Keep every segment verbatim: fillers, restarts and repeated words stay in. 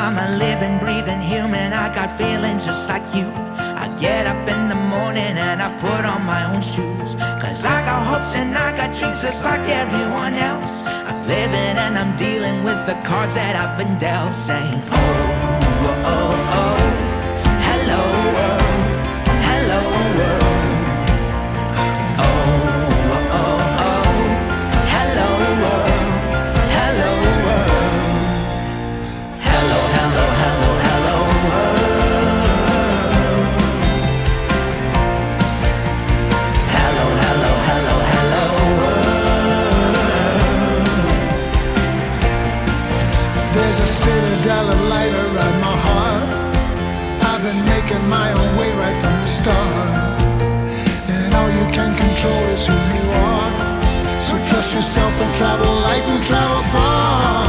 I'm a living, breathing human. I got feelings just like you. I get up in the morning and I put on my own shoes. Cause I got hopes and I got dreams just like everyone else. I'm living and I'm dealing with the cards that I've been dealt. Saying, oh, oh, oh, oh. Hello world, hello world. Oh, oh, oh, oh. Hello world, hello world. Hello, hello, hello, hello world. Hello, hello, hello, hello world. There's a citadel of light around my heart. I've been making my own way right from the start. And all you can control is who you are. So trust yourself and travel light and travel far.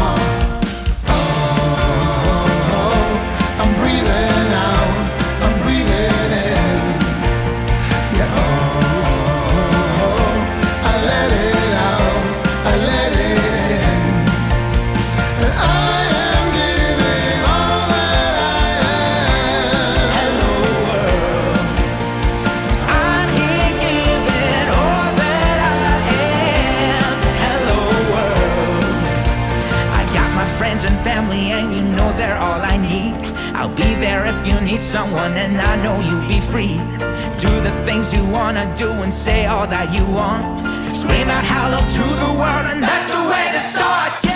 Oh, I'm breathing out, I'm breathing in. Yeah, oh, I let it out, I let it in. And I am giving all that I am. Hello world, I'm here giving all that I am. Hello world, I got my friends and family and you know they're all I need. I'll be there if you need someone and I know you'll be free. Do the things you wanna do and say all that you want. Scream out hello to the world and that's the way to start.